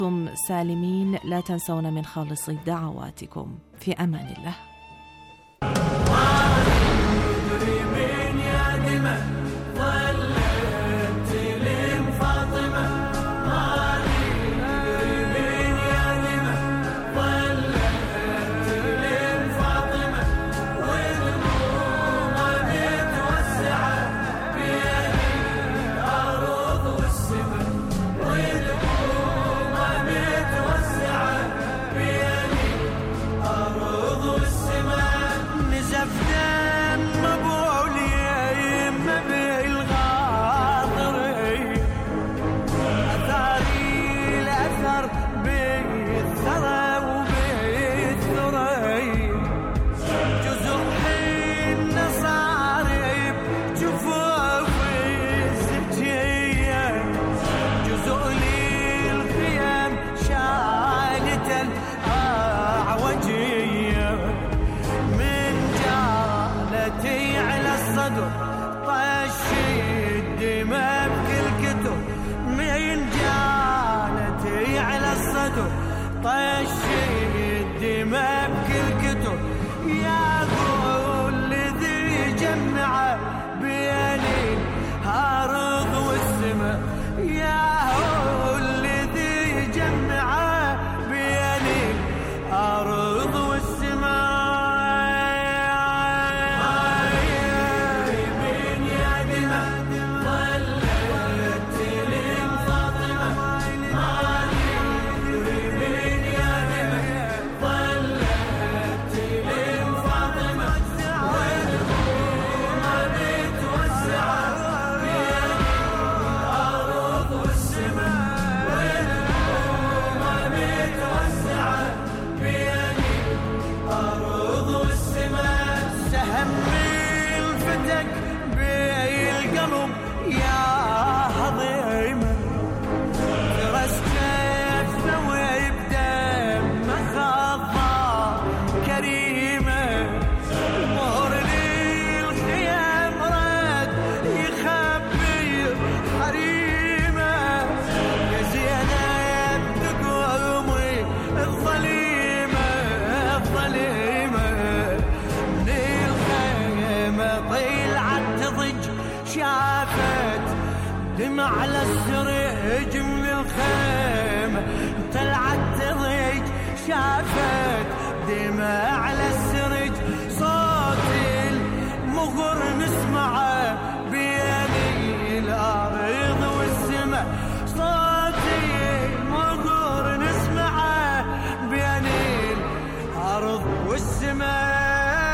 سالمين. لا تنسون من خالص دعواتكم. في أمان الله. على السريج من الخيمة طلعت تضيج، شافت دماء على السريج، صوت المغر نسمعه بين الأرض والسماء، صوت المغر نسمعه بين الأرض والسماء.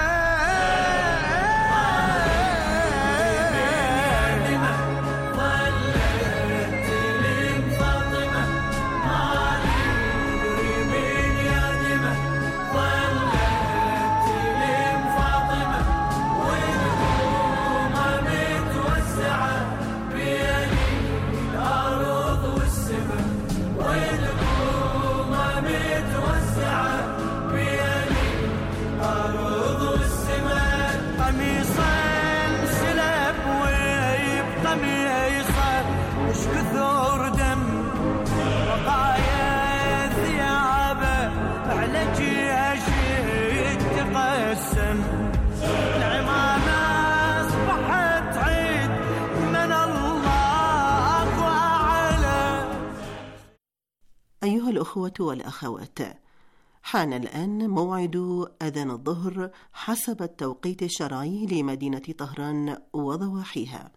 أيها الأخوة والأخوات، حان الآن موعد أذان الظهر حسب التوقيت الشرعي لمدينة طهران وضواحيها.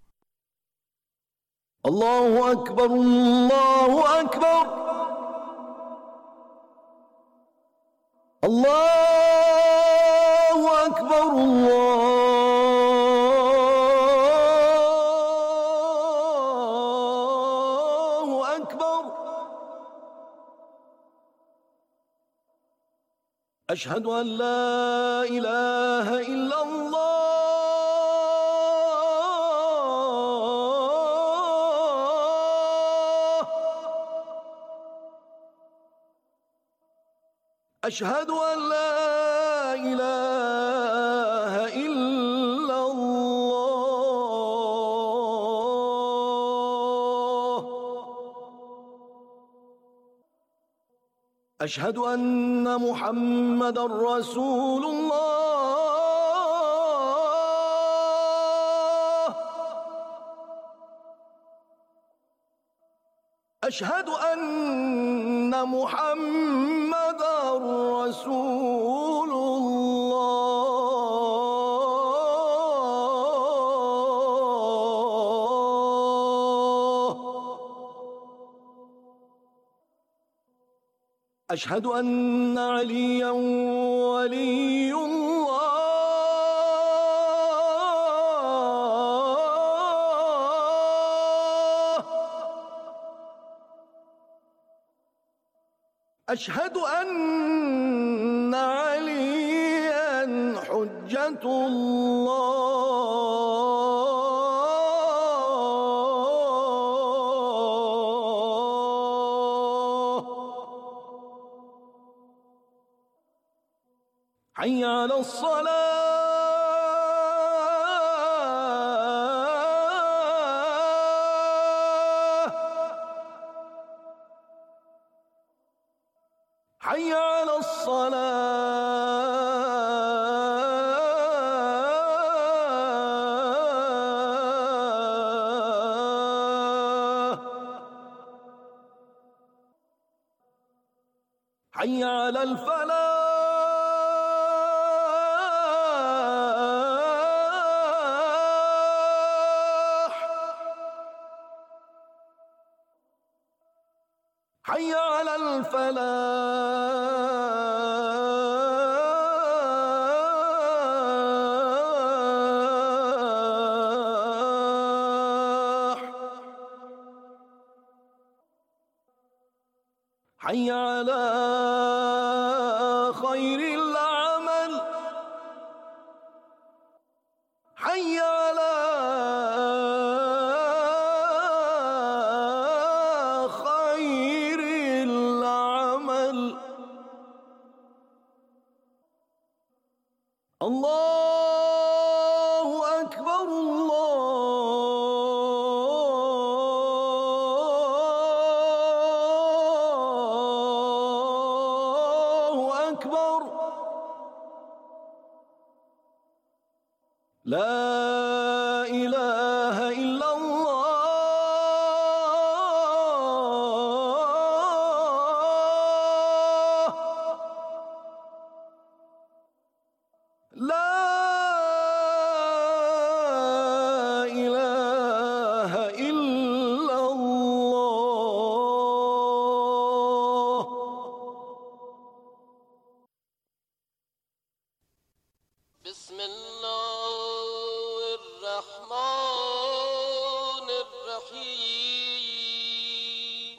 الله أكبر الله أكبر الله أكبر الله أكبر. أشهد أن لا إله إلا الله أشهد أن لا إله إلا الله أشهد أن محمدًا رسول الله. أشهد أن محمدًا رسول الله. أشهد أن عليا ولي الله. أشهد أن عليا حجة الله. حي على الصلاة. حي على الصلاة. حي على الفلاح. حي على الفلاح. حي على خير العمل. حي على خير العمل. الله أكبر. الله أكبر. لا إله إلا الله. لا إله إلا الله. بسم الله الرحمن الرحيم.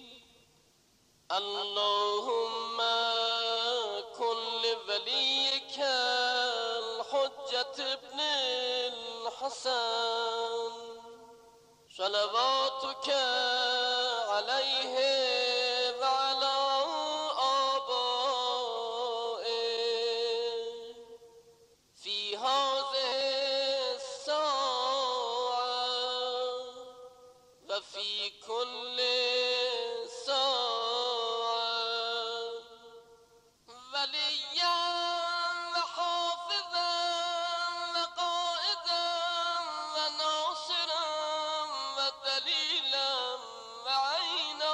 اللهم كن لوليك الحجة ابن الحسن صلواتك عليه وعلى آبائه في هذه الساعة وفي كل ساعة وليا وحافظا وقائدا وناصرا ودليلا وعينا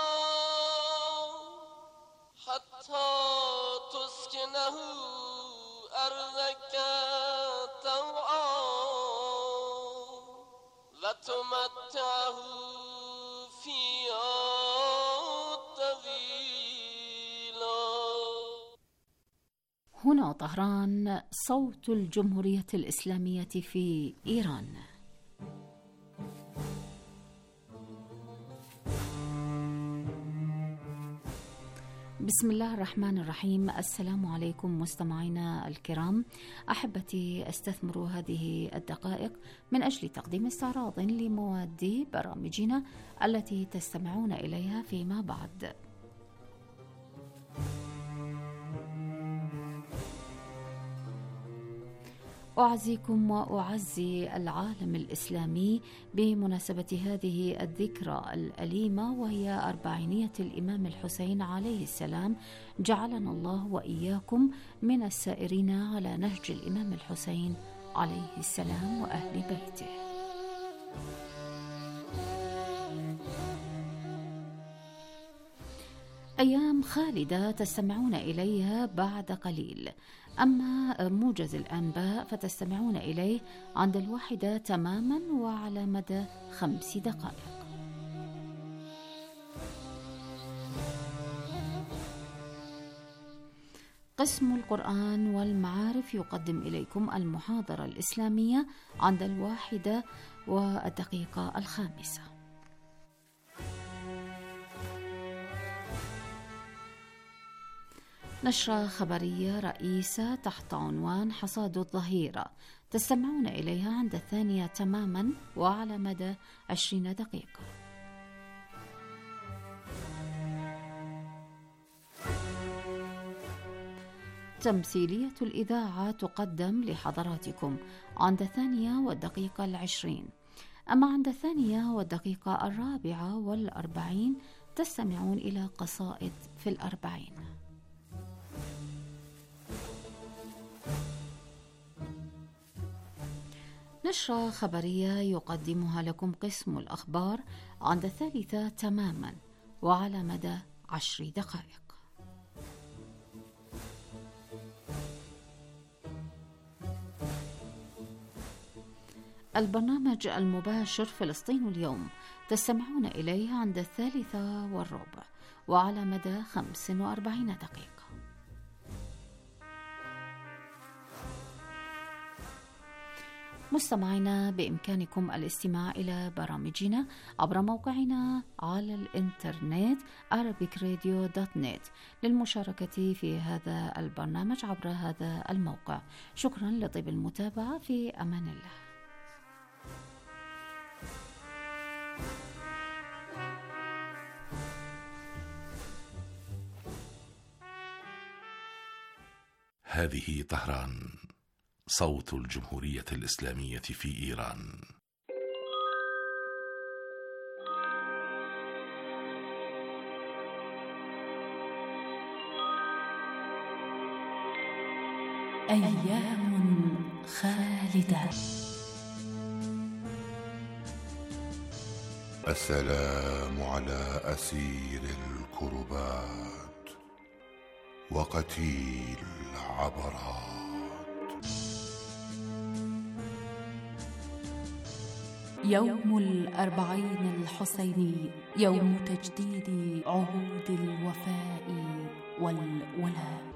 حتى تسكنه أرضك طوعا وتمتعه فيها طويلا. هنا طهران، صوت الجمهورية الإسلامية في إيران. بسم الله الرحمن الرحيم. السلام عليكم مستمعينا الكرام. أحبتي، أستثمر هذه الدقائق من أجل تقديم استعراض لمواد برامجنا التي تستمعون إليها فيما بعد. أعزيكم وأعزي العالم الإسلامي بمناسبة هذه الذكرى الأليمة، وهي 40 الإمام الحسين عليه السلام. جعلنا الله وإياكم من السائرين على نهج الإمام الحسين عليه السلام وأهل بيته. أيام خالدة تستمعون إليها بعد قليل، أما موجز الأنباء فتستمعون إليه عند 1 تماما وعلى مدى 5 دقائق. قسم القرآن والمعارف يقدم إليكم المحاضرة الإسلامية عند 1:05. نشرة خبرية رئيسة تحت عنوان حصاد الظهيرة تستمعون إليها عند 2 تماما وعلى مدى 20 دقيقة. تمثيلية الإذاعة تقدم لحضراتكم عند 2:20، أما عند 2:44 تستمعون إلى قصائد في 40. نشرة خبرية يقدمها لكم قسم الأخبار عند 3 تماما وعلى مدى 10 دقائق. البرنامج المباشر فلسطين اليوم تستمعون إليه عند 3:15 وعلى مدى 45 دقيقة. مستمعينا، بإمكانكم الاستماع إلى برامجنا عبر موقعنا على الإنترنت arabicradio.net. للمشاركة في هذا البرنامج عبر هذا الموقع. شكرا لطيب المتابعة، في أمان الله. هذه طهران، صوت الجمهورية الإسلامية في إيران. أيام خالدة. السلام على أسير الكربات وقتيل العبرات. يوم 40 الحسيني، يوم تجديد عهود الوفاء والولاء.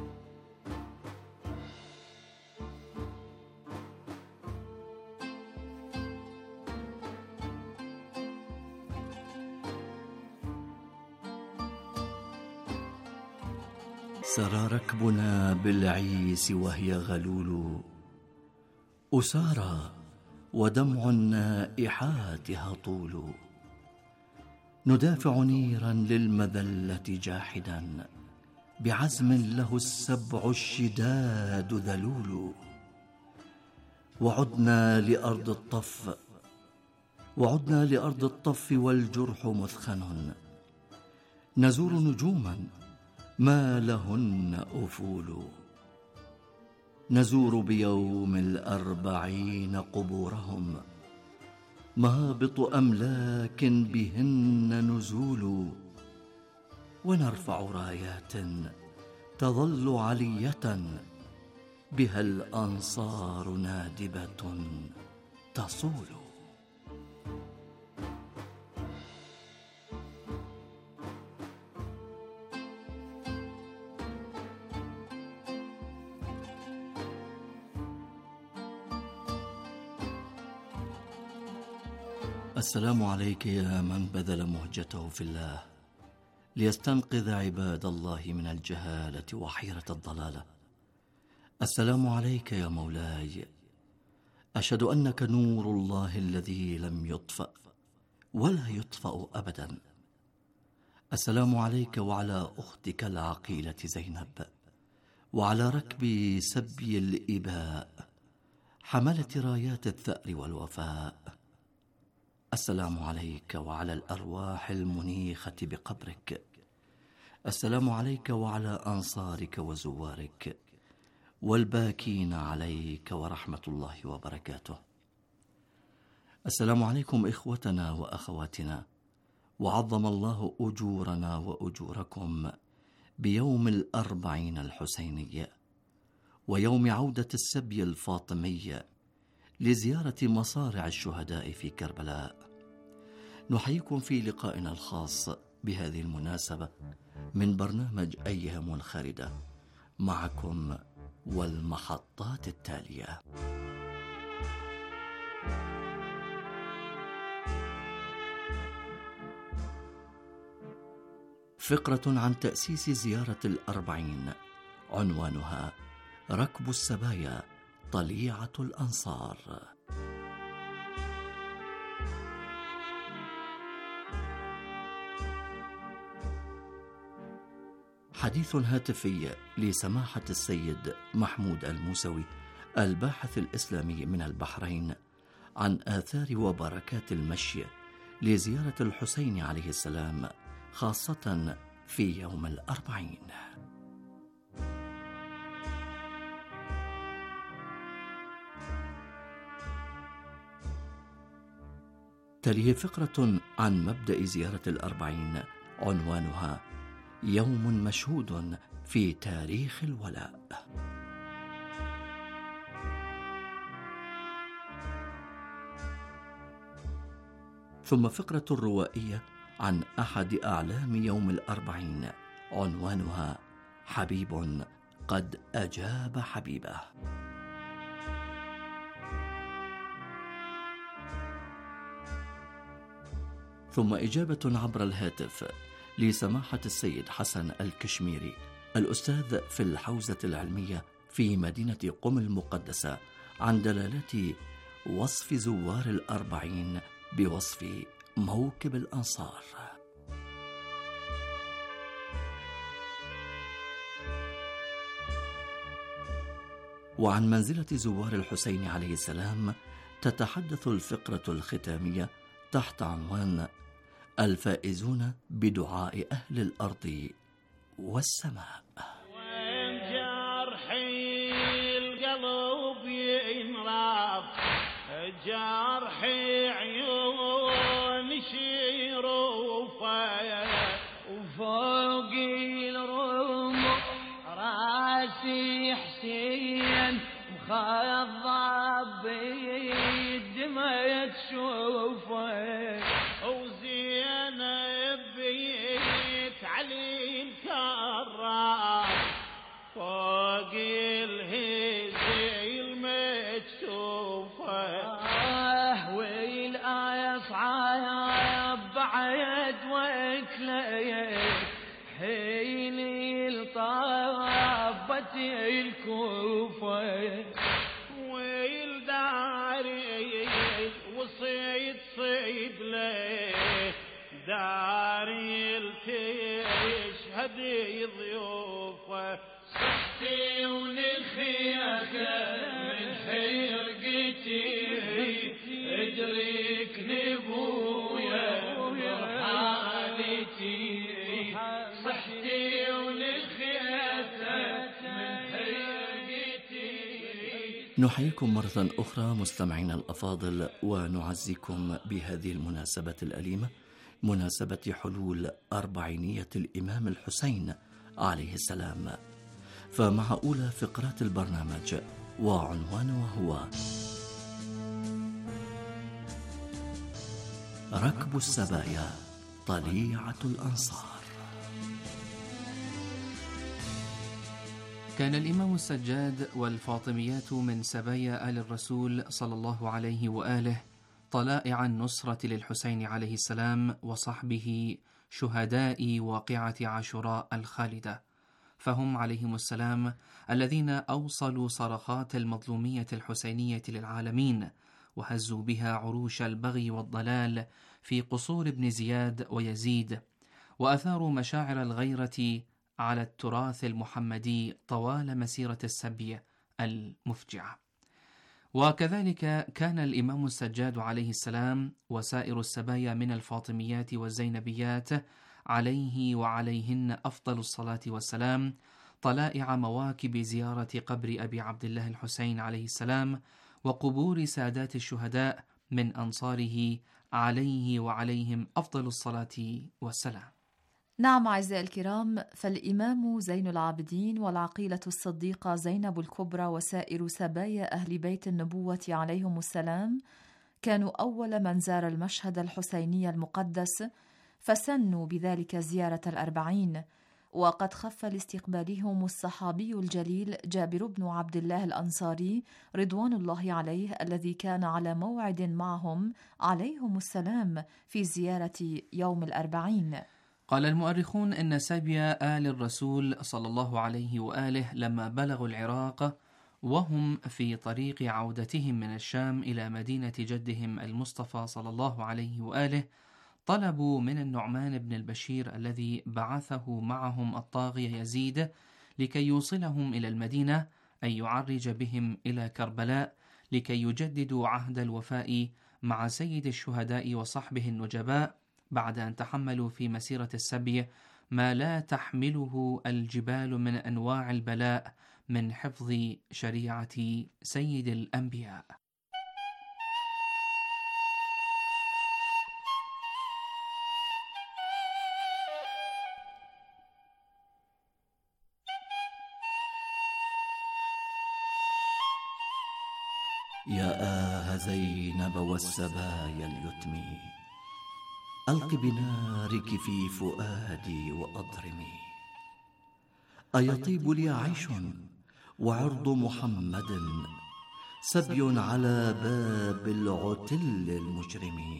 سرى ركبنا بالعيس وهي غلول، أسارى ودمع النائحات هطول. ندافع نيرا للمذلة جاحدا، بعزم له السبع الشداد ذلول. وعدنا لأرض الطف والجرح مثخن، نزور نجوما ما لهن أفول. نزور بيوم 40 قبورهم، مهابط أملاك بهن نزول. ونرفع رايات تظل علية، بها الأنصار نادبة تصول. السلام عليك يا من بذل مهجته في الله ليستنقذ عباد الله من الجهالة وحيرة الضلالة. السلام عليك يا مولاي، أشهد أنك نور الله الذي لم يطفأ ولا يطفأ أبدا. السلام عليك وعلى أختك العقيلة زينب، وعلى ركب سبي الإباء، حملة رايات الثأر والوفاء، السلام عليك وعلى الأرواح المنيخة بقبرك، السلام عليك وعلى أنصارك وزوارك والباكين عليك ورحمة الله وبركاته. السلام عليكم إخوتنا وأخواتنا، وعظم الله أجورنا وأجوركم بيوم الأربعين الحسيني ويوم عودة السبي الفاطمي لزيارة مصارع الشهداء في كربلاء. نحييكم في لقائنا الخاص بهذه المناسبة من برنامج أيام خالدة، معكم والمحطات التالية. فقرة عن تأسيس زيارة الأربعين، عنوانها ركب السبايا طليعة الأنصار. حديث هاتفي لسماحة السيد محمود الموسوي الباحث الإسلامي من البحرين عن آثار وبركات المشي لزيارة الحسين عليه السلام، خاصة في يوم الأربعين. تليه فقرة عن مبدأ زيارة الأربعين، عنوانها يوم مشهود في تاريخ الولاء. ثم فقرة روائية عن أحد أعلام يوم الأربعين، عنوانها حبيب قد أجاب حبيبه. ثم إجابة عبر الهاتف لسماحة السيد حسن الكشميري الأستاذ في الحوزة العلمية في مدينة قم المقدسة عن دلالة وصف زوار الأربعين بوصف موكب الأنصار. وعن منزلة زوار الحسين عليه السلام تتحدث الفقرة الختامية تحت عنوان الفائزون بدعاء أهل الأرض والسماء. وين جرحي القلب ينرف، جرحي عيون شروفه، وفوق الرمح راسي حسين مخضب بالدمى تشوفه، وزينب بيت علي الكرام فوق الهزي المكشوفه، والآية صعب بعد وكليت حين الطابت الكوفه، والداري وصيد صيد ليه داري تشهد ضيوفه، صحتي ولخيك من حرقتي ادرك نبويا برحالتي، صحتي ولخيك من حرقتي. نحييكم مرة أخرى مستمعينا الأفاضل، ونعزيكم بهذه المناسبة الأليمة، مناسبة حلول أربعينية الإمام الحسين عليه السلام. فمع أولى فقرات البرنامج وعنوانه هو ركب السبايا طليعة الأنصار. كان الإمام السجاد والفاطميات من سبايا آل الرسول صلى الله عليه وآله طلائع النصرة للحسين عليه السلام وصحبه شهداء واقعة عاشوراء الخالدة، فهم عليهم السلام الذين أوصلوا صرخات المظلومية الحسينية للعالمين، وهزوا بها عروش البغي والضلال في قصور ابن زياد ويزيد، وأثاروا مشاعر الغيرة على التراث المحمدي طوال مسيرة السبي المفجعة. وكذلك كان الإمام السجاد عليه السلام وسائر السبايا من الفاطميات والزينبيات عليه وعليهن أفضل الصلاة والسلام طلائع مواكب زيارة قبر أبي عبد الله الحسين عليه السلام وقبور سادات الشهداء من أنصاره عليه وعليهم أفضل الصلاة والسلام. نعم أعزائي الكرام، فالإمام زين العابدين والعقيلة الصديقة زينب الكبرى وسائر سبايا أهل بيت النبوة عليهم السلام كانوا أول من زار المشهد الحسيني المقدس، فسنوا بذلك زيارة الأربعين. وقد خف لاستقبالهم الصحابي الجليل جابر بن عبد الله الأنصاري رضوان الله عليه، الذي كان على موعد معهم عليهم السلام في زيارة يوم الأربعين. قال المؤرخون إن سبي آل الرسول صلى الله عليه وآله لما بلغوا العراق وهم في طريق عودتهم من الشام إلى مدينة جدهم المصطفى صلى الله عليه وآله طلبوا من النعمان بن البشير الذي بعثه معهم الطاغية يزيد لكي يوصلهم إلى المدينة أن يعرج بهم إلى كربلاء لكي يجددوا عهد الوفاء مع سيد الشهداء وصحبه النجباء بعد أن تحملوا في مسيرة السبي ما لا تحمله الجبال من أنواع البلاء من حفظ شريعة سيد الأنبياء. يا زينب والسبايا اليتم، ألق بنارك في فؤادي وأضرمي. أيطيب لي عيش وعرض محمد سبي على باب العتل المجرم.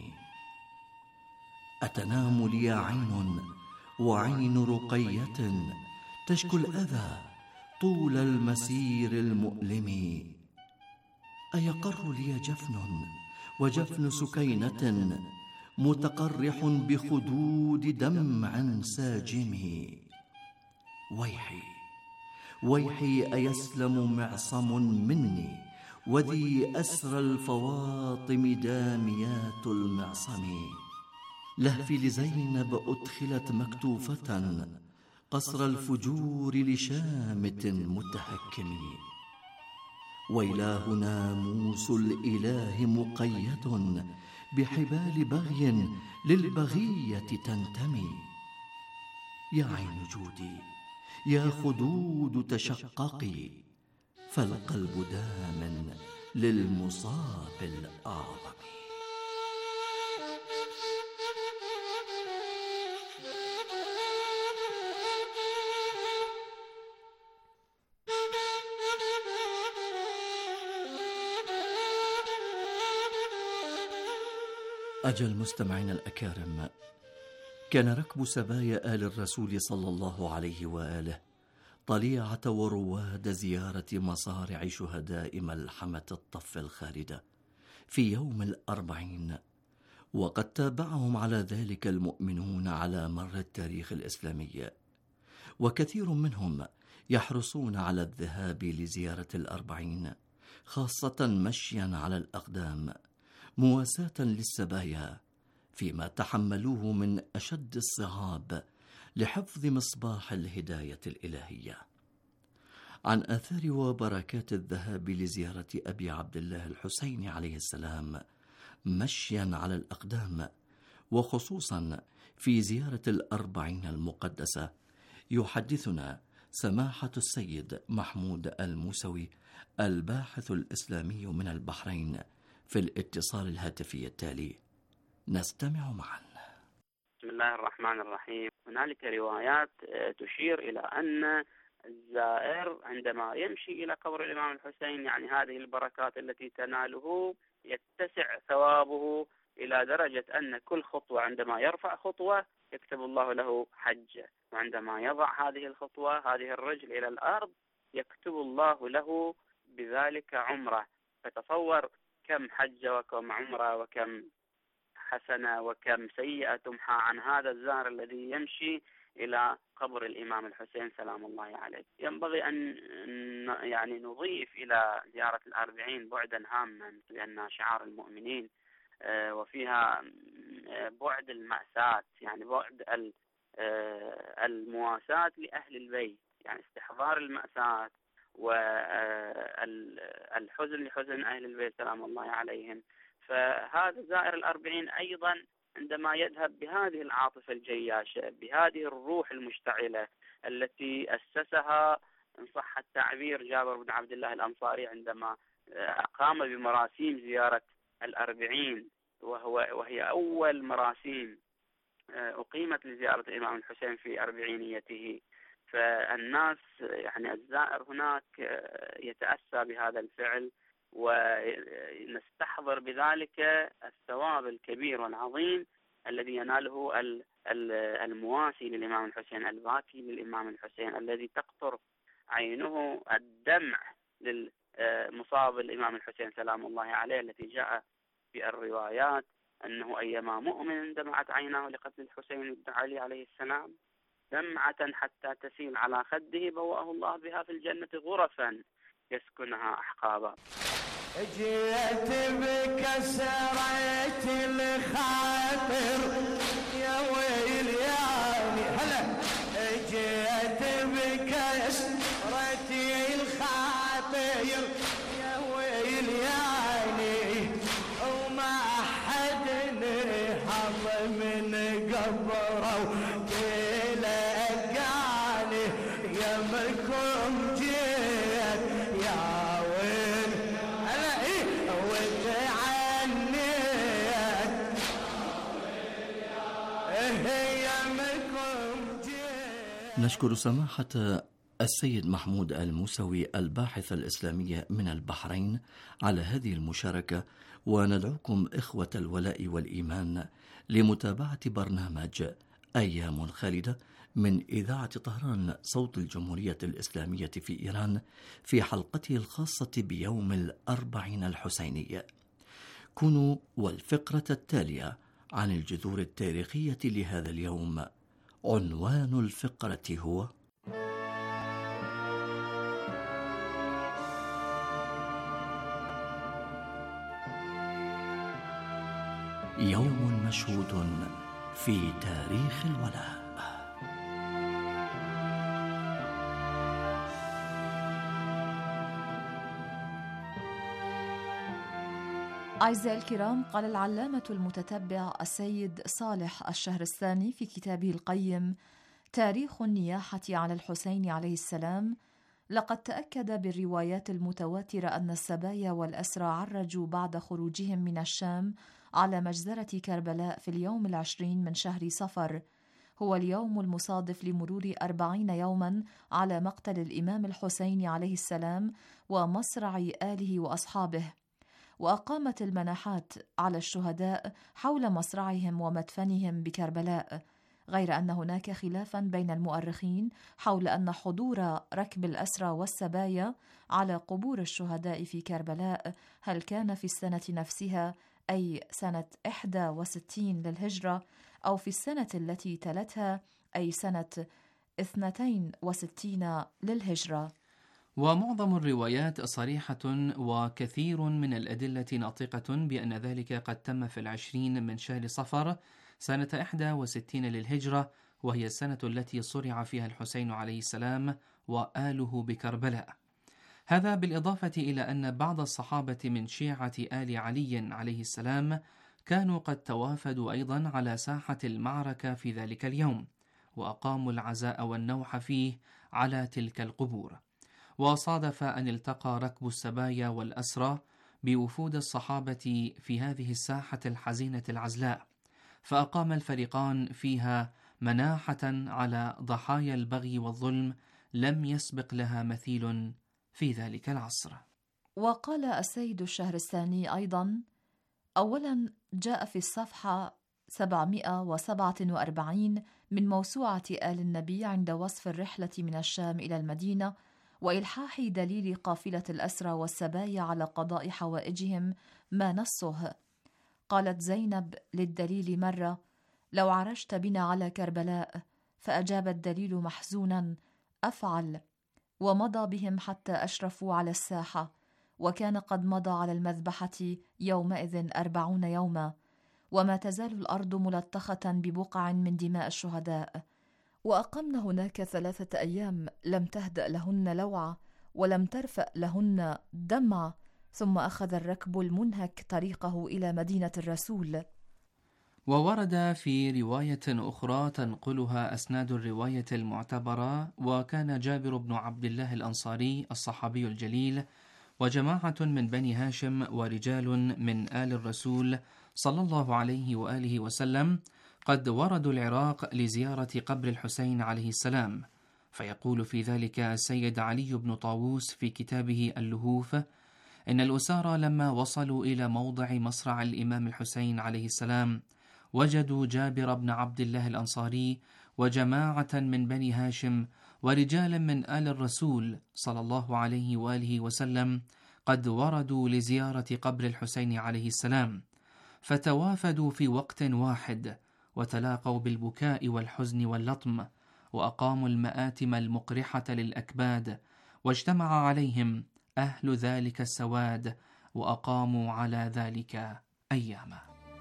أتنام لي عين وعين رقية تشكو الأذى طول المسير المؤلم. أيقر لي جفن وجفن سكينة متقرح بخدود دمع ساجم. ويحي ويحي أيسلم معصم مني وذي أسرى الفواطم داميات المعصم. لهفي لزينب أدخلت مكتوفة قصر الفجور لشامت متهكم. ويلاه ناموس الإله مقيد بحبال بغي للبغية تنتمي. يا عين جودي يا خدود تشققي، فالقلب دام للمصاب الأعظم. أجل مستمعين الأكارم، كان ركب سبايا آل الرسول صلى الله عليه وآله طليعة ورواد زيارة مصارع شهداء ملحمة الطف الخالدة في يوم الأربعين، وقد تابعهم على ذلك المؤمنون على مر التاريخ الإسلامي، وكثير منهم يحرصون على الذهاب لزيارة الأربعين، خاصة مشيا على الأقدام مواساة للسبايا فيما تحملوه من أشد الصعاب لحفظ مصباح الهداية الإلهية. عن آثار وبركات الذهاب لزيارة أبي عبد الله الحسين عليه السلام مشيا على الأقدام، وخصوصا في زيارة الأربعين المقدسة، يحدثنا سماحة السيد محمود الموسوي الباحث الإسلامي من البحرين في الاتصال الهاتفي التالي. نستمع معا. بسم الله الرحمن الرحيم. هنالك روايات تشير إلى أن الزائر عندما يمشي إلى قبر الإمام الحسين، يعني هذه البركات التي تناله، يتسع ثوابه إلى درجة أن كل خطوة عندما يرفع خطوة يكتب الله له حجة، وعندما يضع هذه الخطوة هذه الرجل إلى الأرض يكتب الله له بذلك عمرة. فتصور كم حجة وكم عمرة وكم حسنة وكم سيئة تمحى عن هذا الزائر الذي يمشي إلى قبر الإمام الحسين سلام الله عليه. ينبغي أن يعني نضيف إلى زيارة الأربعين بعدا هاما، لأنها شعار المؤمنين، وفيها بعد المأساة، يعني بعد المواساة لأهل البيت، يعني استحضار المأساة والحزن لحزن أهل البيت سلام الله عليهم. فهذا زائر الأربعين أيضا عندما يذهب بهذه العاطفة الجياشة، بهذه الروح المشتعلة التي أسسها إن صح التعبير جابر بن عبد الله الأنصاري عندما أقام بمراسيم زيارة الأربعين، وهي أول مراسيم أقيمت لزيارة الإمام الحسين في أربعينيته. فالناس يعني الزائر هناك يتأسى بهذا الفعل، ونستحضر بذلك الثواب الكبير والعظيم الذي يناله المواسي للإمام الحسين، الباكي للإمام الحسين، الذي تقطر عينه الدمع للمصاب الإمام الحسين سلام الله عليه، التي جاء في الروايات أنه أيما مؤمن دمعت عيناه لقتل الحسين بن علي عليه السلام دمعة حتى تسيل على خده بوأه الله بها في الجنة غرفا يسكنها أحقابا. جيت بكسرة الخاطر يا ويل يعني هلا، جيت بكسرة الخاطر يا ويل يعني، وما حد نهض من قبره تلقاني يمكم جيت يا ويل نشكر سماحة السيد محمود الموسوي الباحث الإسلامي من البحرين على هذه المشاركة، وندعوكم إخوة الولاء والإيمان لمتابعة برنامج أيام خالدة من إذاعة طهران صوت الجمهورية الإسلامية في إيران في حلقته الخاصة بيوم الأربعين الحسيني. كونوا والفقرة التالية عن الجذور التاريخية لهذا اليوم. عنوان الفقرة هو يوم مشهود في تاريخ الولاء. أعزائي الكرام، قال العلامة المتتبع السيد صالح الشهرستاني في كتابه القيم تاريخ النياحة على الحسين عليه السلام: لقد تأكد بالروايات المتواترة أن السبايا والأسرى عرجوا بعد خروجهم من الشام على مجزرة كربلاء في اليوم 20 من شهر صفر، هو اليوم المصادف لمرور 40 يوما على مقتل الإمام الحسين عليه السلام ومصرع آله وأصحابه. وأقامت المناحات على الشهداء حول مصرعهم ومدفنهم بكربلاء، غير أن هناك خلافا بين المؤرخين حول أن حضور ركب الأسرى والسبايا على قبور الشهداء في كربلاء هل كان في السنة نفسها، أي سنة 61 للهجرة، أو في السنة التي تلتها، أي سنة 62 للهجرة. ومعظم الروايات صريحة، وكثير من الأدلة ناطقة بأن ذلك قد تم في 20 من شهر صفر سنة 61 للهجرة، وهي السنة التي صرع فيها الحسين عليه السلام وآله بكربلاء. هذا بالإضافة إلى أن بعض الصحابة من شيعة آل علي عليه السلام كانوا قد توافدوا أيضا على ساحة المعركة في ذلك اليوم، وأقاموا العزاء والنوح فيه على تلك القبور. وصادف أن التقى ركب السبايا والأسرى بوفود الصحابة في هذه الساحة الحزينة العزلاء، فأقام الفريقان فيها مناحة على ضحايا البغي والظلم لم يسبق لها مثيل في ذلك العصر. وقال السيد الشهرستاني أيضا: أولا، جاء في الصفحة 747 من موسوعة آل النبي عند وصف الرحلة من الشام إلى المدينة وإلحاح دليل قافلة الأسرى والسبايا على قضاء حوائجهم ما نصه. قالت زينب للدليل مرة: لو عرجت بنا على كربلاء فأجاب الدليل محزونا: أفعل. ومضى بهم حتى أشرفوا على الساحة، وكان قد مضى على المذبحة يومئذ 40 يوما، وما تزال الأرض ملطخة ببقع من دماء الشهداء. وأقمن هناك 3 أيام لم تهدأ لهن لوعة ولم ترفأ لهن دمعة، ثم أخذ الركب المنهك طريقه إلى مدينة الرسول. وورد في رواية أخرى تنقلها أسناد الرواية المعتبرة، وكان جابر بن عبد الله الأنصاري الصحابي الجليل وجماعة من بني هاشم ورجال من آل الرسول صلى الله عليه وآله وسلم قد وردوا العراق لزيارة قبر الحسين عليه السلام. فيقول في ذلك السيد علي بن طاووس في كتابه اللهوف: إن الأسارى لما وصلوا إلى موضع مصرع الإمام الحسين عليه السلام وجدوا جابر بن عبد الله الأنصاري وجماعة من بني هاشم ورجالا من آل الرسول صلى الله عليه وآله وسلم قد وردوا لزيارة قبر الحسين عليه السلام، فتوافدوا في وقت واحد وتلاقوا بالبكاء والحزن واللطم، وأقاموا المآتم المقرحة للأكباد، واجتمع عليهم أهل ذلك السواد وأقاموا على ذلك أياما.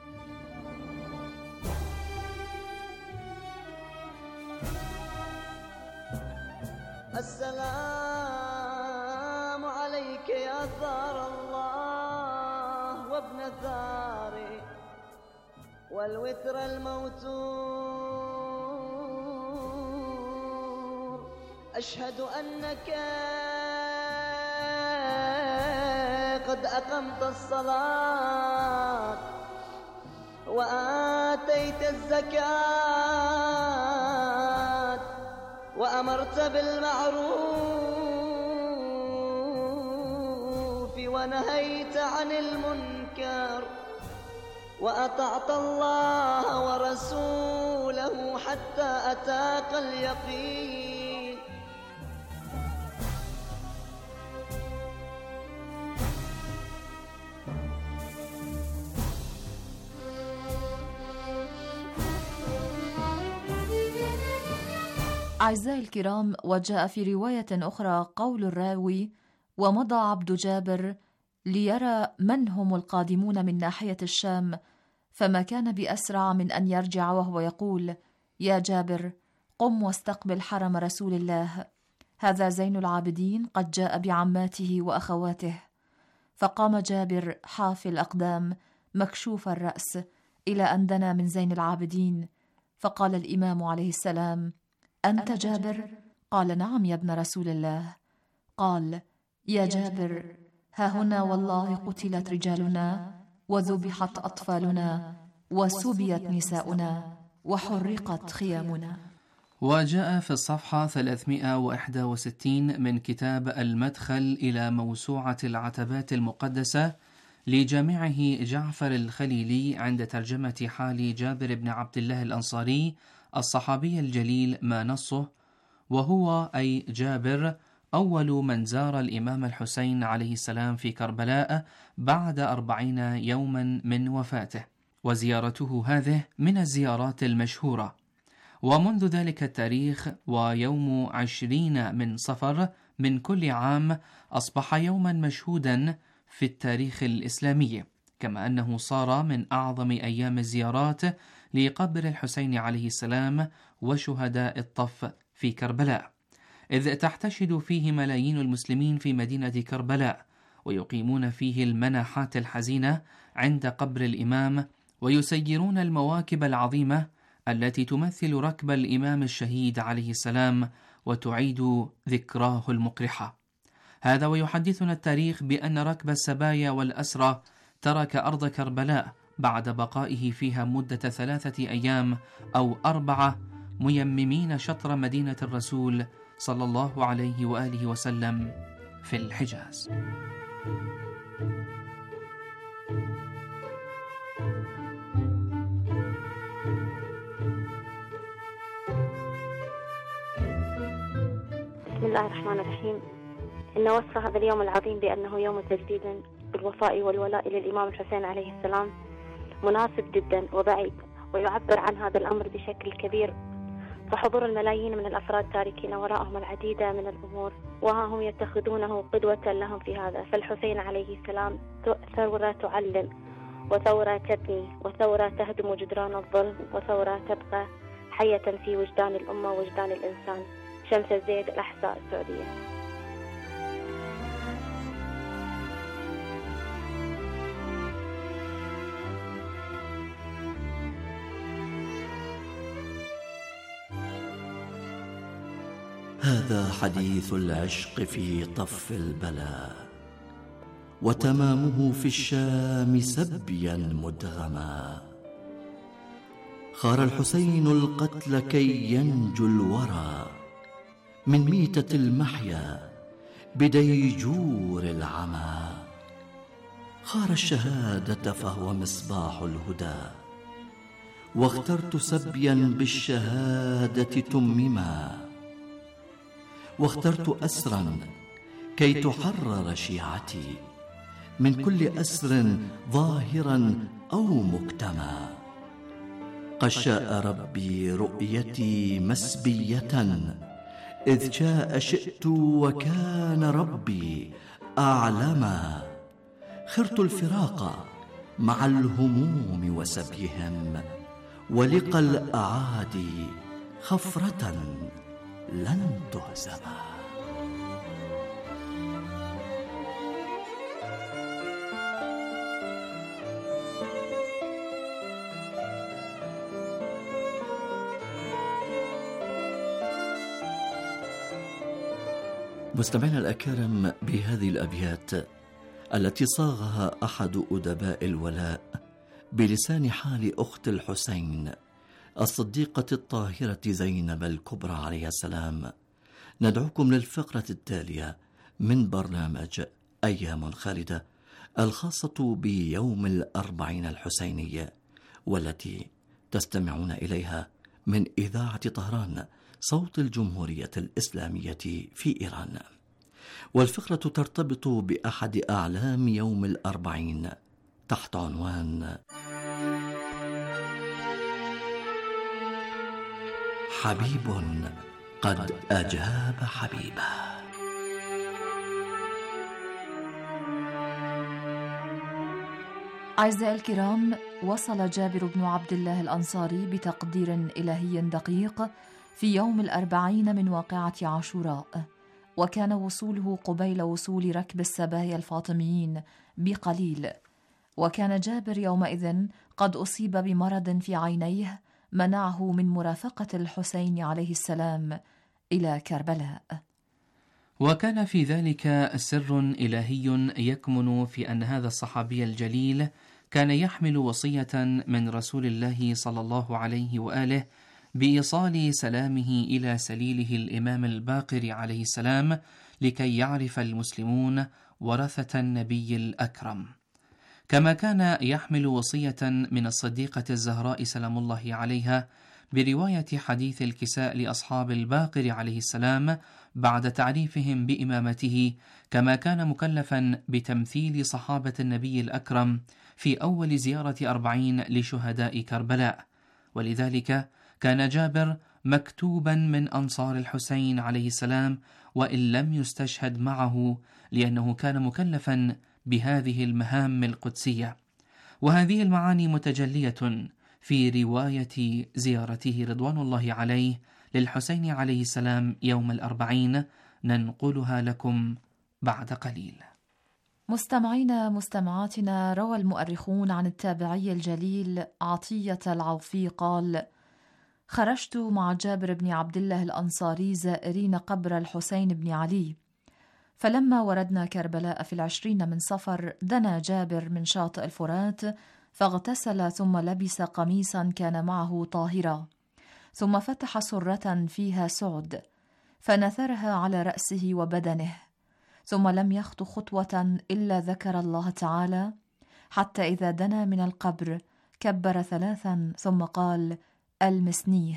السلام عليك يا ثار الله وابن ثاري والوتر الموتور، أشهد أنك قد أقمت الصلاة وآتيت الزكاة وأمرت بالمعروف ونهيت عن المنكر، وأطعت الله ورسوله حتى أتاك اليقين. أعزائي الكرام، وجاء في رواية أخرى قول الراوي: ومضى عبد جابر ليرى من هم القادمون من ناحية الشام، فما كان بأسرع من أن يرجع وهو يقول: يا جابر، قم واستقبل حرم رسول الله، هذا زين العابدين قد جاء بعماته وأخواته. فقام جابر حافي الأقدام مكشوف الرأس إلى أن دنا من زين العابدين، فقال الإمام عليه السلام: أنت جابر؟ قال: نعم يا ابن رسول الله. قال: يا جابر، ها هنا والله قتلت رجالنا وذبحت أطفالنا وسبيت نساؤنا وحرقت خيامنا. وجاء في الصفحة 361 من كتاب المدخل إلى موسوعة العتبات المقدسة لجامعه جعفر الخليلي عند ترجمة حال جابر بن عبد الله الأنصاري الصحابي الجليل ما نصه: وهو أي جابر أول من زار الإمام الحسين عليه السلام في كربلاء بعد 40 يوما من وفاته، وزيارته هذه من الزيارات المشهورة. ومنذ ذلك التاريخ ويوم 20 من صفر من كل عام أصبح يوما مشهودا في التاريخ الإسلامي، كما أنه صار من أعظم أيام الزيارات لقبر الحسين عليه السلام وشهداء الطف في كربلاء، إذ تحتشد فيه ملايين المسلمين في مدينة كربلاء، ويقيمون فيه المناحات الحزينة عند قبر الإمام، ويسيرون المواكب العظيمة التي تمثل ركب الإمام الشهيد عليه السلام وتعيد ذكراه المقرحة. هذا ويحدثنا التاريخ بأن ركب السبايا والأسرى ترك أرض كربلاء بعد بقائه فيها مدة 3 أيام أو 4 ميممين شطر مدينة الرسول صلى الله عليه وآله وسلم في الحجاز. بسم الله الرحمن الرحيم. إن وصف هذا اليوم العظيم بأنه يوم تجديد بالوفاء والولاء للإمام الحسين عليه السلام مناسب جدا وبعيد، ويعبر عن هذا الأمر بشكل كبير فحضور الملايين من الأفراد تاركين وراءهم العديد من الأمور، وها هم يتخذونه قدوة لهم في هذا. فالحسين عليه السلام ثورة تعلم، وثورة تبني، وثورة تهدم جدران الظلم، وثورة تبقى حية في وجدان الأمة ووجدان الإنسان. شمس الزيد، الأحساء، السعودية. هذا حديث العشق في طف البلاء، وتمامه في الشام سبيا مدغما. خار الحسين القتل كي ينجو الورى من ميتة المحيا بديجور العمى. خار الشهادة فهو مصباح الهدى، واخترت سبيا بالشهادة تمما. واخترت أسرا كي تحرر شيعتي من كل أسر ظاهرا أو مكتما. قد شاء ربي رؤيتي مسبية، إذ شاء شئت وكان ربي أعلما. خرت الفراق مع الهموم وسبيهم، ولقى الأعادي خفرة لن تهزما. مستمعينا الأكارم، بهذه الأبيات التي صاغها أحد أدباء الولاء بلسان حال أخت الحسين الصديقة الطاهرة زينب الكبرى عليه السلام، ندعوكم للفقرة التالية من برنامج أيام خالدة الخاصة بيوم الأربعين الحسيني، والتي تستمعون إليها من إذاعة طهران صوت الجمهورية الإسلامية في إيران. والفقرة ترتبط بأحد أعلام يوم الأربعين تحت عنوان حبيب قد أجاب حبيبه. أعزائي الكرام، وصل جابر بن عبد الله الأنصاري بتقدير إلهي دقيق في يوم الأربعين من واقعة عاشوراء، وكان وصوله قبيل وصول ركب السبايا الفاطميين بقليل. وكان جابر يومئذ قد أصيب بمرض في عينيه منعه من مرافقة الحسين عليه السلام إلى كربلاء. وكان في ذلك سر إلهي يكمن في أن هذا الصحابي الجليل كان يحمل وصية من رسول الله صلى الله عليه وآله بإيصال سلامه إلى سليله الإمام الباقر عليه السلام، لكي يعرف المسلمون ورثة النبي الأكرم. كما كان يحمل وصية من الصديقة الزهراء سلام الله عليها برواية حديث الكساء لأصحاب الباقر عليه السلام بعد تعريفهم بإمامته، كما كان مكلفا بتمثيل صحابة النبي الأكرم في أول زيارة 40 لشهداء كربلاء. ولذلك كان جابر مكتوبا من أنصار الحسين عليه السلام، وإن لم يستشهد معه، لأنه كان مكلفا بهذه المهام القدسية. وهذه المعاني متجلية في رواية زيارته رضوان الله عليه للحسين عليه السلام يوم الأربعين، ننقلها لكم بعد قليل. مستمعينا مستمعاتنا، روى المؤرخون عن التابعي الجليل عطية العوفي قال: خرجت مع جابر بن عبد الله الأنصاري زائرين قبر الحسين بن علي، فلما وردنا كربلاء في 20 من صفر دنا جابر من شاطئ الفرات فاغتسل، ثم لبس قميصا كان معه طاهرا، ثم فتح سرة فيها سعد فنثرها على رأسه وبدنه، ثم لم يخط خطوة إلا ذكر الله تعالى، حتى إذا دنا من القبر كبر 3 ثم قال: ألمسنيه،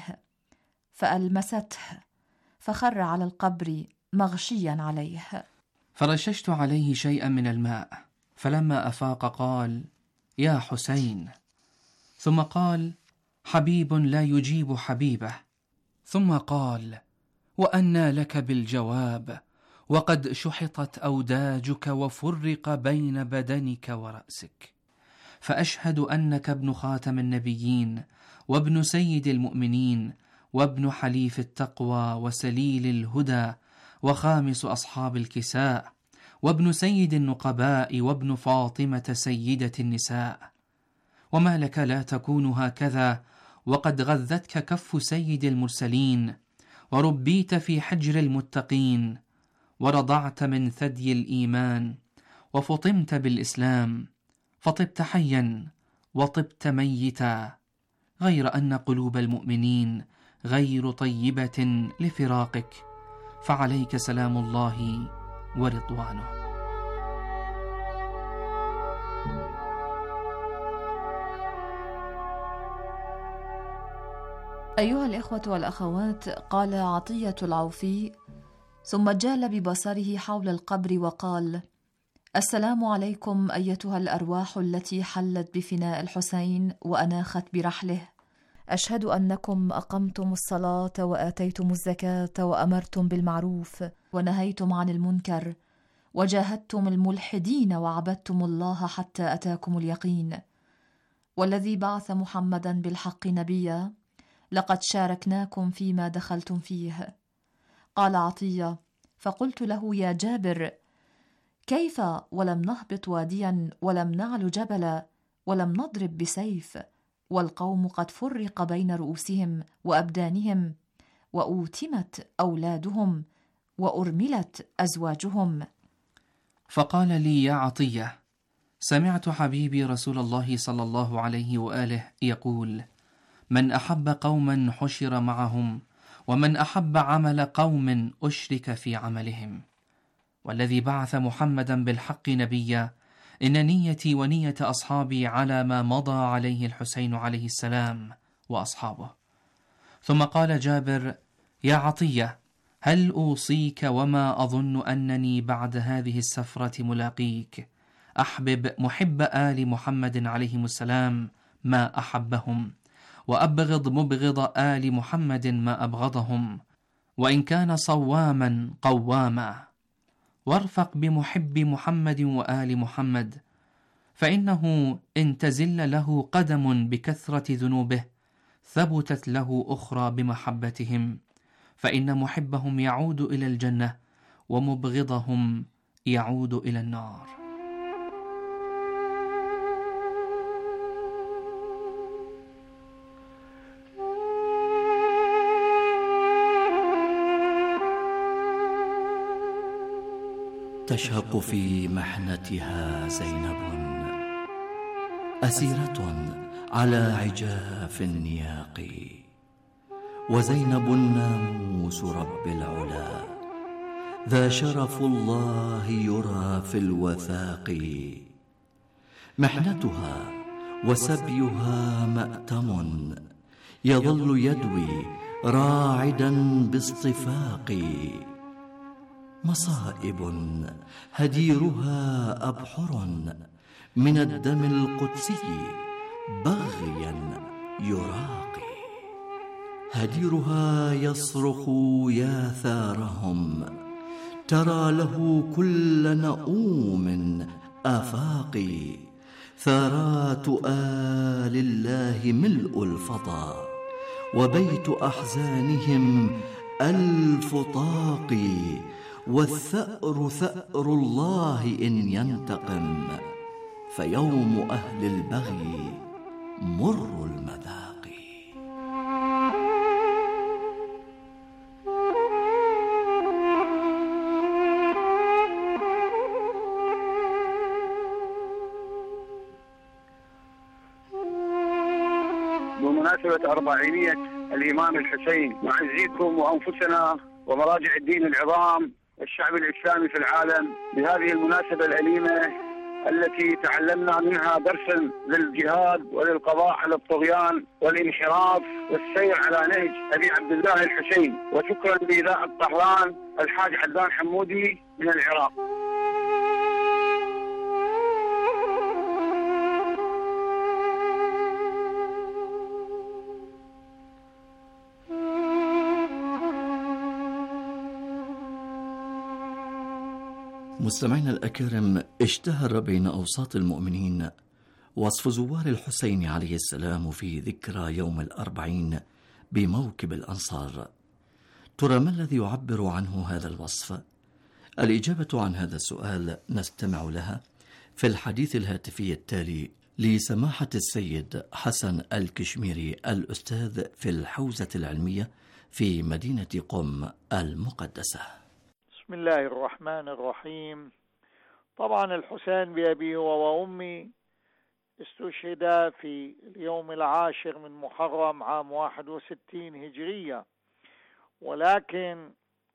فألمسته فخر على القبر مغشيا عليه. فرششت عليه شيئا من الماء، فلما أفاق قال: يا حسين، ثم قال: حبيب لا يجيب حبيبه، ثم قال: وأنى لك بالجواب وقد شحطت أوداجك وفرق بين بدنك ورأسك، فأشهد أنك ابن خاتم النبيين وابن سيد المؤمنين وابن حليف التقوى وسليل الهدى وخامس أصحاب الكساء وابن سيد النقباء وابن فاطمة سيدة النساء. وما لك لا تكون هكذا وقد غذتك كف سيد المرسلين، وربيت في حجر المتقين، ورضعت من ثدي الإيمان، وفطمت بالإسلام، فطبت حيا وطبت ميتا، غير أن قلوب المؤمنين غير طيبة لفراقك، فعليك سلام الله ورضوانه. أيها الإخوة والأخوات، قال عطية العوفي ثم جال ببصره حول القبر وقال: السلام عليكم أيتها الأرواح التي حلت بفناء الحسين وأناخت برحله. أشهد أنكم أقمتم الصلاة وآتيتم الزكاة وأمرتم بالمعروف ونهيتم عن المنكر وجاهدتم الملحدين وعبدتم الله حتى أتاكم اليقين، والذي بعث محمدا بالحق نبيا لقد شاركناكم فيما دخلتم فيه. قال عطية: فقلت له: يا جابر، كيف ولم نهبط واديا ولم نعل جبلا ولم نضرب بسيف والقوم قد فرق بين رؤوسهم وأبدانهم وأوتمت أولادهم وأرملت أزواجهم؟ فقال لي: يا عطية، سمعت حبيبي رسول الله صلى الله عليه وآله يقول: من أحب قوما حشر معهم، ومن أحب عمل قوم أشرك في عملهم، والذي بعث محمدا بالحق نبيا إن نيتي ونية أصحابي على ما مضى عليه الحسين عليه السلام وأصحابه. ثم قال جابر: يا عطية، هل أوصيك وما أظن أنني بعد هذه السفرة ملاقيك، أحبب محب آل محمد عليهم السلام ما أحبهم، وأبغض مبغض آل محمد ما أبغضهم، وإن كان صواما قواما، وارفق بمحب محمد وآل محمد، فإنه إن تزل له قدم بكثرة ذنوبه ثبتت له أخرى بمحبتهم، فإن محبهم يعود إلى الجنة ومبغضهم يعود إلى النار. تشهق في محنتها زينب أسيرة على عجاف النياق، وزينب ناموس رب العلا، ذا شرف الله يرى في الوثاق. محنتها وسبيها مأتم يظل يدوي راعدا باصطفاق، مصائب هديرها أبحر من الدم القدسي بغيا يراقي، هديرها يصرخ يا ثارهم، ترى له كل نؤوم آفاقي، ثارات آل الله ملء الفضا، وبيت أحزانهم ألف طاق، والثأر ثأر الله إن ينتقم، فيوم أهل البغي مر المذاق. بمناسبة 400 الإمام الحسين نعزيكم وأنفسنا ومراجع الدين العظام والشعب الإسلامي في العالم بهذه المناسبة الأليمة التي تعلمنا منها درسا للجهاد وللقضاء على الطغيان والانحراف والسير على نهج أبي عبد الله الحسين. وشكرا لإذاعة طهران الحاج عدنان حمودي من العراق. مستمعينا الأكارم، اشتهر بين أوساط المؤمنين وصف زوار الحسين عليه السلام في ذكرى يوم الأربعين بموكب الأنصار. ترى ما الذي يعبر عنه هذا الوصف؟ الإجابة عن هذا السؤال نستمع لها في الحديث الهاتفي التالي لسماحة السيد حسن الكشميري الأستاذ في الحوزة العلمية في مدينة قم المقدسة. بسم الله الرحمن الرحيم. طبعا الحسين بأبيه وأمي استشهد في اليوم 10 من محرم عام 61 هجرية، ولكن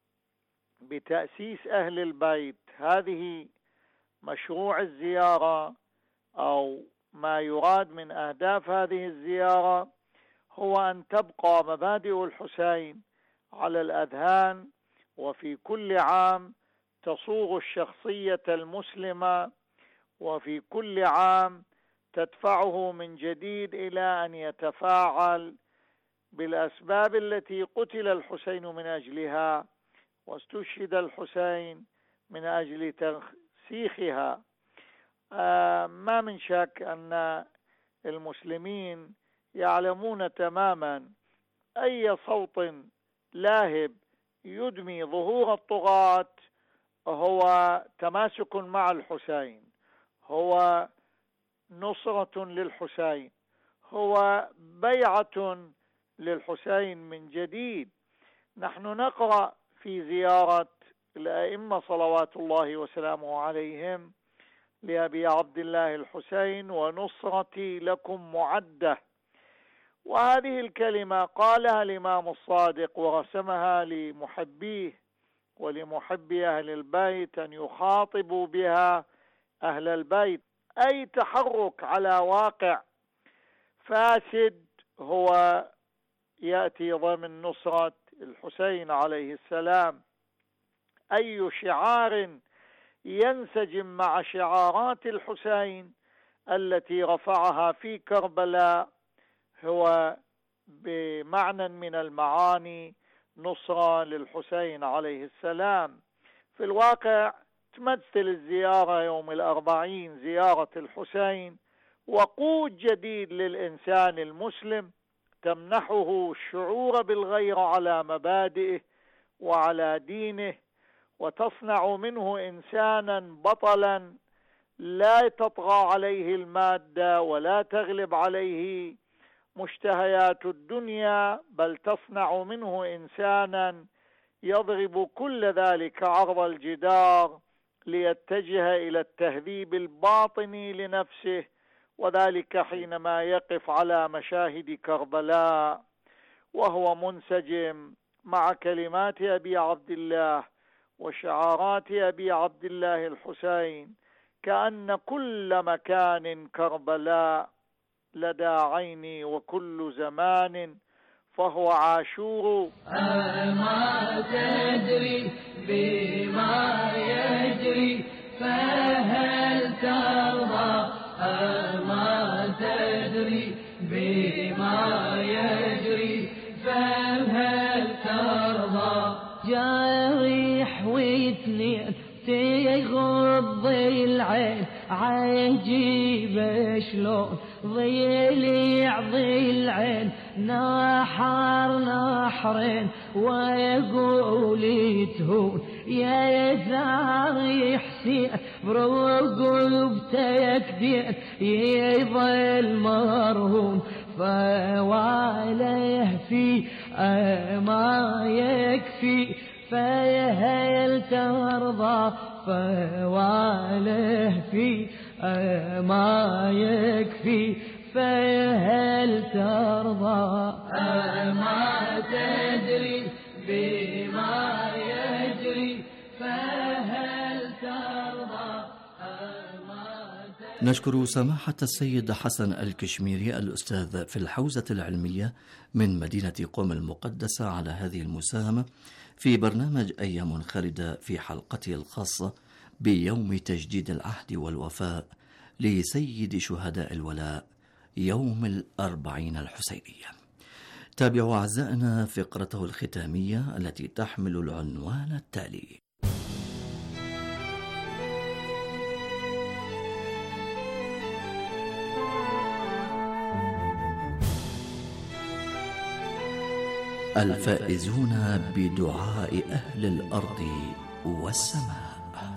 بتأسيس أهل البيت هذه مشروع الزيارة أو ما يراد من أهداف هذه الزيارة هو أن تبقى مبادئ الحسين على الأذهان، وفي كل عام تصوغ الشخصية المسلمة، وفي كل عام تدفعه من جديد إلى أن يتفاعل بالأسباب التي قتل الحسين من أجلها واستشهد الحسين من أجل ترسيخها. ما من شك أن المسلمين يعلمون تماما أي صوت لاهب يدمي ظهور الطغاة هو تماسك مع الحسين، هو نصرة للحسين، هو بيعة للحسين من جديد. نحن نقرأ في زيارة الأئمة صلوات الله وسلامه عليهم لأبي عبد الله الحسين: ونصرتي لكم معدة. وهذه الكلمة قالها الإمام الصادق ورسمها لمحبيه ولمحبي أهل البيت أن يخاطبوا بها أهل البيت. أي تحرك على واقع فاسد هو يأتي ضمن نصرة الحسين عليه السلام. أي شعار ينسجم مع شعارات الحسين التي رفعها في كربلاء هو بمعنى من المعاني نصرة للحسين عليه السلام. في الواقع تمثل الزيارة يوم الأربعين زيارة الحسين وقود جديد للإنسان المسلم تمنحه الشعور بالغيرة على مبادئه وعلى دينه، وتصنع منه إنسانا بطلا لا تطغى عليه المادة ولا تغلب عليه مشتهيات الدنيا، بل تصنع منه إنسانا يضرب كل ذلك عرض الجدار ليتجه إلى التهذيب الباطني لنفسه، وذلك حينما يقف على مشاهد كربلاء وهو منسجم مع كلمات أبي عبد الله وشعارات أبي عبد الله الحسين، كأن كل مكان كربلاء لدى عيني وكل زمان فهو عاشور. ما تدري بما يجري فهل ترضى، ما تدري بما يجري فهل ترضى. جارح واثنين تغض العين عجيب شلون ضيلع ضلعين نحر نحرين ويقول تهون يا ثاري حسين برقبته يكدين يظل مرهون فواله في ما يكفي فهل ترضى فواله في ما يكفي فهل ترضى. ما تدري بما يجري فهل ترضى. نشكر سماحة السيد حسن الكشميري الأستاذ في الحوزة العلمية من مدينة قم المقدسة على هذه المساهمة في برنامج أيام خالدة في حلقته الخاصة بيوم تجديد العهد والوفاء لسيد شهداء الولاء يوم الأربعين الحسينية. تابعوا أعزائنا فقرته الختامية التي تحمل العنوان التالي: الفائزون بدعاء أهل الأرض والسماء.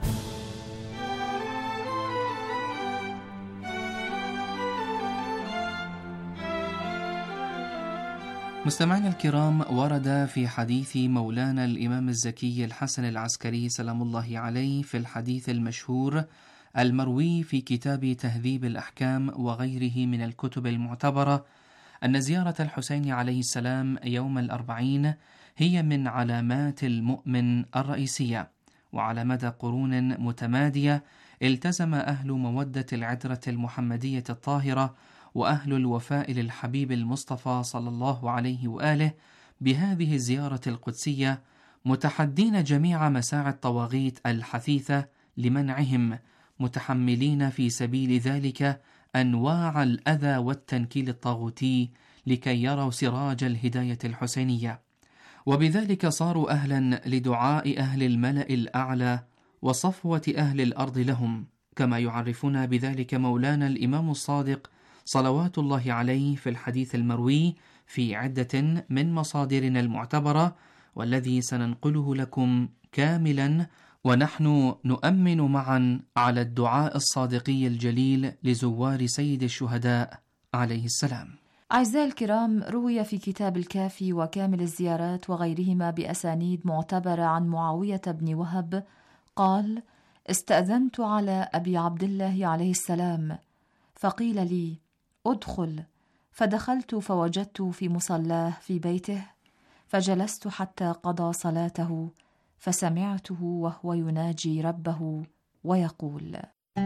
مستمعينا الكرام، ورد في حديث مولانا الإمام الزكي الحسن العسكري سلام الله عليه في الحديث المشهور المروي في كتاب تهذيب الأحكام وغيره من الكتب المعتبرة أن زيارة الحسين عليه السلام يوم الأربعين هي من علامات المؤمن الرئيسية، وعلى مدى قرون متمادية التزم أهل مودة العترة المحمدية الطاهرة وأهل الوفاء للحبيب المصطفى صلى الله عليه وآله بهذه الزيارة القدسية، متحدين جميع مساعي الطواغيت الحثيثة لمنعهم، متحملين في سبيل ذلك أنواع الأذى والتنكيل الطاغوتي لكي يروا سراج الهداية الحسينية، وبذلك صاروا أهلا لدعاء أهل الملأ الأعلى وصفوة أهل الأرض لهم، كما يعرفنا بذلك مولانا الإمام الصادق صلوات الله عليه في الحديث المروي في عدة من مصادرنا المعتبرة، والذي سننقله لكم كاملا ونحن نؤمن معا على الدعاء الصادقي الجليل لزوار سيد الشهداء عليه السلام. أعزائي الكرام، روي في كتاب الكافي وكامل الزيارات وغيرهما بأسانيد معتبرة عن معاوية بن وهب قال: استأذنت على أبي عبد الله عليه السلام فقيل لي: أدخل، فدخلت فوجدت في مصلاه في بيته، فجلست حتى قضى صلاته، فسمعته وهو يناجي ربه ويقول: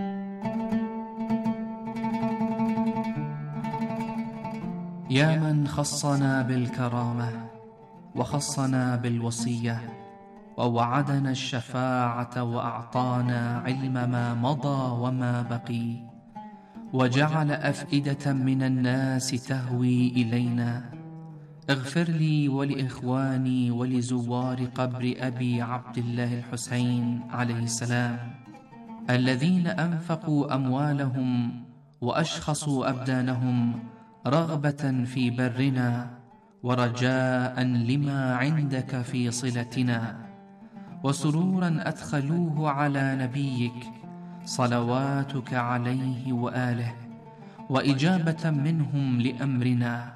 يا من خصنا بالكرامة وخصنا بالوصية ووعدنا الشفاعة وأعطانا علم ما مضى وما بقي، وجعل أفئدة من الناس تهوي إلينا، اغفر لي ولإخواني ولزوار قبر أبي عبد الله الحسين عليه السلام الذين أنفقوا أموالهم وأشخصوا أبدانهم رغبة في برنا ورجاء لما عندك في صلتنا، وسرورا أدخلوه على نبيك صلواتك عليه وآله، وإجابة منهم لأمرنا،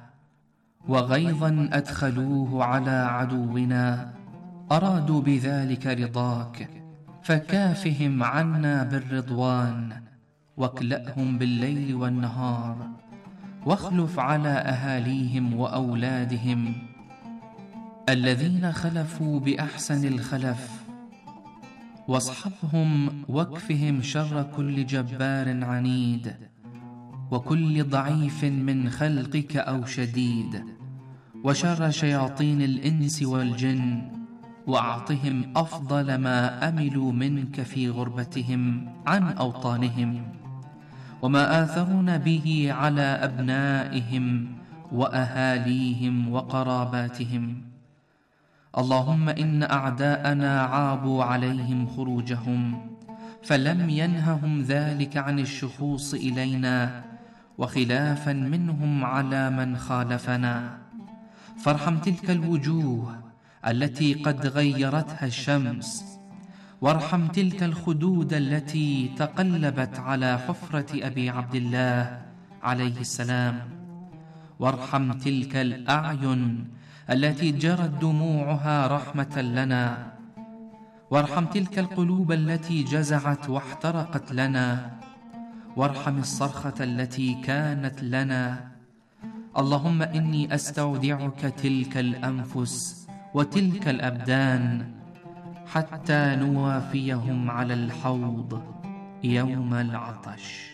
وغيظا أدخلوه على عدونا أرادوا بذلك رضاك، فكافهم عنا بالرضوان، واكلأهم بالليل والنهار، واخلف على أهاليهم وأولادهم الذين خلفوا بأحسن الخلف، واصحبهم واكفهم شر كل جبار عنيد وكل ضعيف من خلقك أو شديد، وشر شياطين الإنس والجن، وأعطهم أفضل ما أملوا منك في غربتهم عن أوطانهم، وما آثرون به على أبنائهم وأهاليهم وقراباتهم. اللهم إن أعداءنا عابوا عليهم خروجهم، فلم ينههم ذلك عن الشخوص إلينا، وخلافا منهم على من خالفنا، فارحم تلك الوجوه التي قد غيرتها الشمس، وارحم تلك الخدود التي تقلبت على حفرة أبي عبد الله عليه السلام، وارحم تلك الأعين التي جرت دموعها رحمة لنا، وارحم تلك القلوب التي جزعت واحترقت لنا، وارحم الصرخة التي كانت لنا. اللهم إني أستودعك تلك الأنفس وتلك الأبدان حتى نوافيهم على الحوض يوم العطش.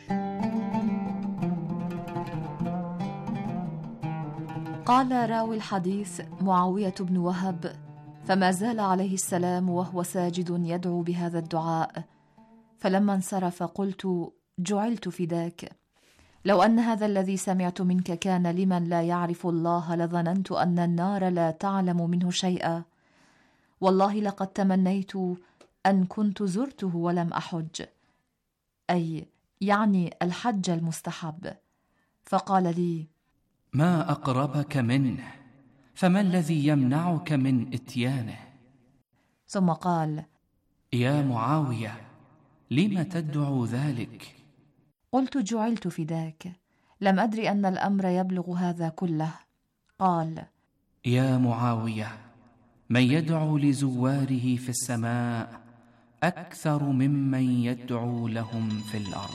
قال راوي الحديث معاوية بن وهب: فما زال عليه السلام وهو ساجد يدعو بهذا الدعاء، فلما انصرف قلت: جعلت فداك، لو أن هذا الذي سمعت منك كان لمن لا يعرف الله لظننت أن النار لا تعلم منه شيئا، والله لقد تمنيت أن كنت زرته ولم أحج، أي يعني الحج المستحب. فقال لي: ما أقربك منه، فما الذي يمنعك من إتيانه؟ ثم قال: يا معاوية، لم تدعو ذلك؟ قلت: جعلت فداك، لم أدري أن الأمر يبلغ هذا كله. قال: يا معاوية، من يدعو لزواره في السماء أكثر ممن يدعو لهم في الأرض.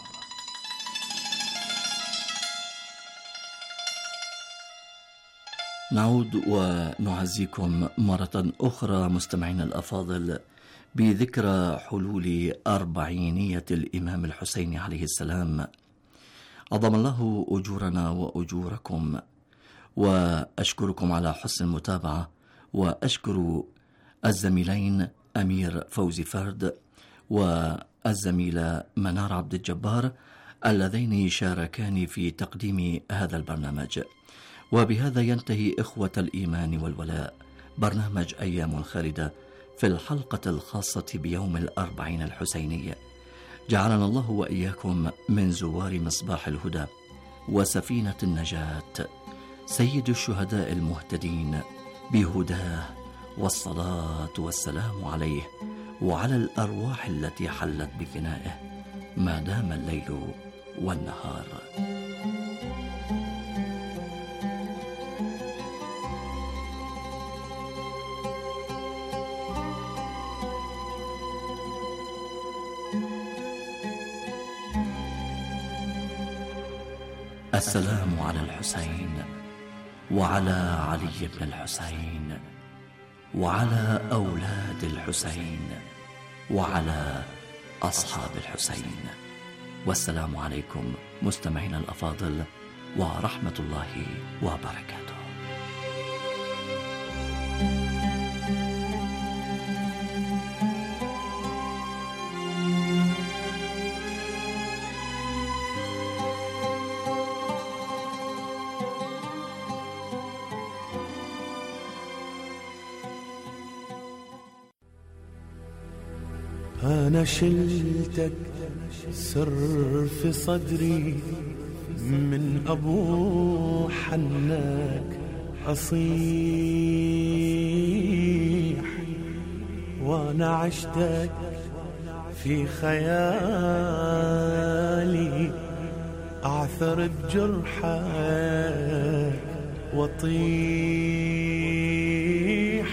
نعود ونعزيكم مرة أخرى مستمعينا الأفاضل بذكرى حلول 40 الإمام الحسين عليه السلام. عظم الله أجورنا وأجوركم، وأشكركم على حسن المتابعة، وأشكر الزميلين أمير فوزي فرد والزميلة منار عبد الجبار اللذين شاركاني في تقديم هذا البرنامج. وبهذا ينتهي إخوة الإيمان والولاء برنامج أيام خالدة في الحلقة الخاصة بيوم 40 الحسيني. جعلنا الله وإياكم من زوار مصباح الهدى وسفينة النجاة، سيد الشهداء المهتدين بهداه، والصلاة والسلام عليه وعلى الأرواح التي حلت بفنائه ما دام الليل والنهار. السلام على الحسين وعلى علي بن الحسين وعلى أولاد الحسين وعلى أصحاب الحسين. والسلام عليكم مستمعينا الأفاضل ورحمة الله وبركاته. أنا شلتك سر في صدري من أبو حناك أصيح، وأنا عشتك في خيالي أعثر بجرحك وطيح.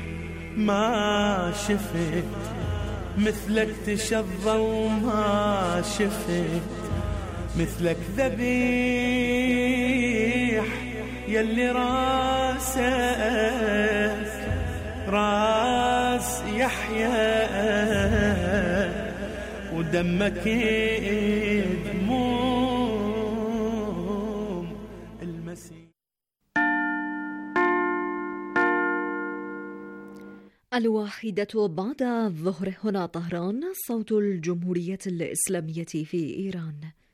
ما شفت مثلك تشظى وما شفت مثلك ذبيح، يلي راسك راس يحيى ودمك دموم المسيح. الواحدة بعد الظهر، هنا طهران، صوت الجمهورية الإسلامية في إيران.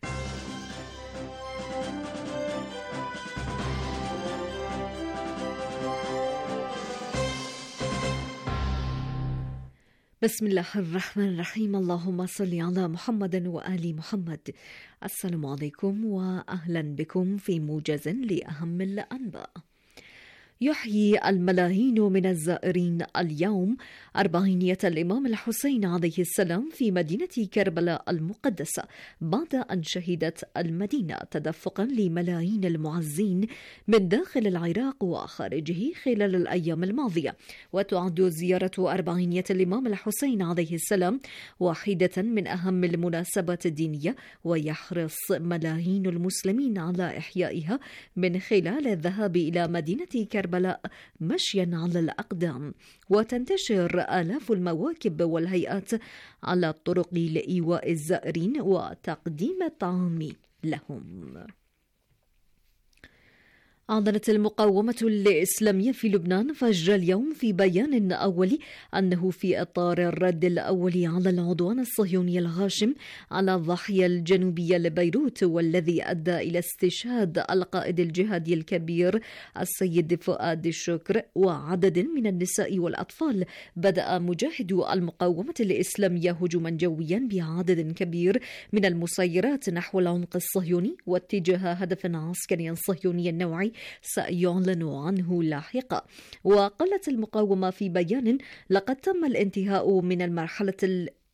بسم الله الرحمن الرحيم. اللهم صل على محمد وآل محمد. السلام عليكم وأهلا بكم في موجز لأهم الأنباء. يحيي الملايين من الزائرين اليوم 40 الإمام الحسين عليه السلام في مدينة كربلاء المقدسة، بعد أن شهدت المدينة تدفقا لملايين المعزين من داخل العراق وخارجه خلال الأيام الماضية. وتعد زيارة 40 الإمام الحسين عليه السلام واحدة من أهم المناسبات الدينية، ويحرص ملايين المسلمين على إحيائها من خلال الذهاب إلى مدينة كربلاء مشيا على الأقدام. وتنتشر آلاف المواكب والهيئات على الطرق لإيواء الزائرين وتقديم الطعام لهم. أعلنت المقاومة الإسلامية في لبنان فجر اليوم في بيان أولي أنه في إطار الرد الأولي على العدوان الصهيوني الغاشم على الضاحية الجنوبية لبيروت، والذي أدى إلى استشهاد القائد الجهادي الكبير السيد فؤاد الشكر وعدد من النساء والأطفال، بدأ مجاهدو المقاومة الإسلامية هجوما جويا بعدد كبير من المسيرات نحو العمق الصهيوني واتجاه هدف عسكري صهيوني نوعي سيعلن عنه لاحقا. وقالت المقاومة في بيان: لقد تم الانتهاء من المرحلة